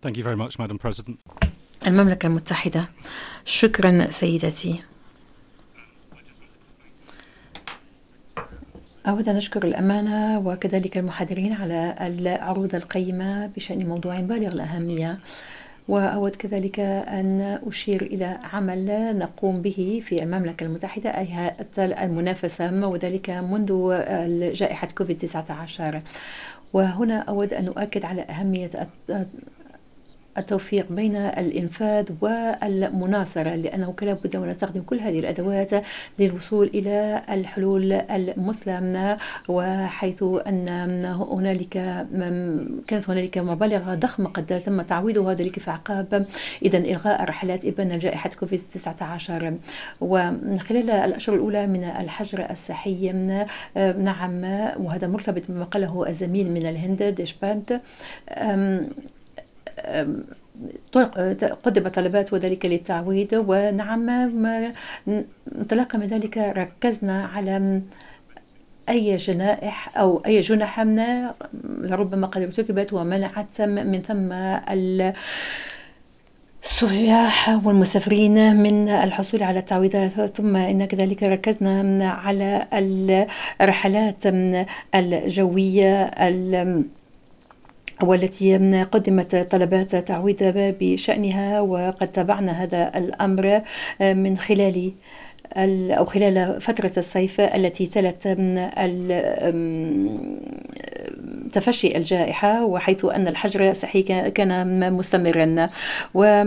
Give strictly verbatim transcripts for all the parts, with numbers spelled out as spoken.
Thank you very much, Madam President. المملكة المتحدة. شكرا سيدتي. أود أن أشكر الأمانة وكذلك المحاضرين على العروض القيمة بشأن موضوع بالغ الأهمية، وأود كذلك أن أشير إلى عمل نقوم به في المملكة المتحدة أي هيئة المنافسة، وذلك منذ جائحة كوفيد تسعة عشر. وهنا أود أن أؤكد على أهمية التوفيق بين الإنفاذ والمناصرة، لأنه لا بد أن نستخدم كل هذه الأدوات للوصول إلى الحلول المثلى، وحيث أن هنالك كانت هنالك مبالغ ضخمة قد تم تعويضها ذلك في أعقاب إذا إلغاء الرحلات إبان جائحة كوفيد تسعة عشر. وخلال الأشهر الأولى من الحجر الصحي، نعم، وهذا مرتبط بما قاله الزميل من الهند ديشباند، قدم طلبات وذلك للتعويض، ونعم انطلاقا من ذلك ركزنا على أي جنائح أو أي جنح لربما قد ارتكبت ومنعت من ثم السياح والمسافرين من الحصول على التعويضات. ثم إن كذلك ركزنا على الرحلات الجوية والتي قدمت طلبات تعويض بشأنها، وقد تابعنا هذا الأمر من خلال أو خلال فترة الصيف التي تلت تفشي الجائحة، وحيث أن الحجر الصحي كان مستمرا. و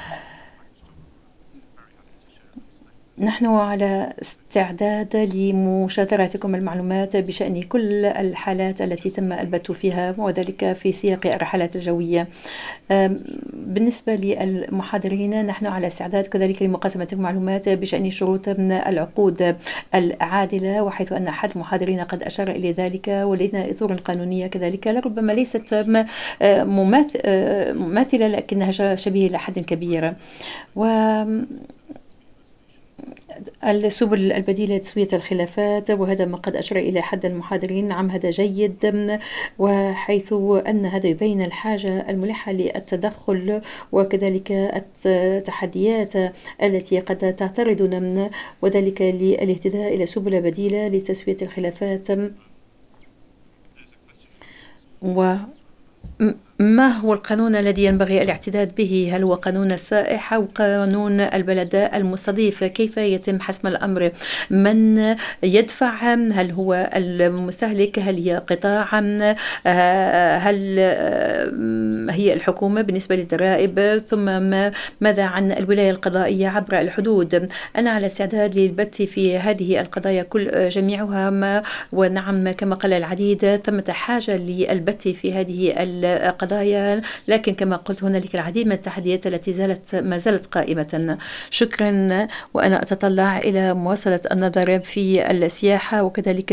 نحن على استعداد لمشاطرتكم المعلومات بشأن كل الحالات التي تم البت فيها، وذلك في سياق الرحلات الجوية. بالنسبة للمحاضرين، نحن على استعداد كذلك لمقاسمتكم المعلومات بشأن شروط العقود العادلة، وحيث أن أحد المحاضرين قد أشار إلى ذلك، ولدينا إطار قانونية كذلك لربما ليست مماثلة لكنها شبيهة إلى حد كبير. و السبل البديلة لتسوية الخلافات، وهذا ما قد أشار إلى حد المحاضرين. نعم، هذا جيد، وحيث أن هذا يبين الحاجة الملحة للتدخل وكذلك التحديات التي قد تعترضنا، وذلك للاهتداء إلى سبل بديلة لتسوية الخلافات. و ما هو القانون الذي ينبغي الاعتداد به؟ هل هو قانون السائح أو قانون البلد المستضيف؟ كيف يتم حسم الأمر؟ من يدفع؟ هل هو المستهلك؟ هل هي قطاع؟ هل هي الحكومة بالنسبة للضرائب؟ ثم ماذا عن الولاية القضائية عبر الحدود؟ أنا على استعداد للبت في هذه القضايا كل جميعها، ونعم كما قال العديد ثمة حاجة للبت في هذه القضايا، لكن كما قلت هنالك العديد من التحديات التي زالت ما زالت قائمة. شكرا، وأنا أتطلع إلى مواصلة النظر في السياحة وكذلك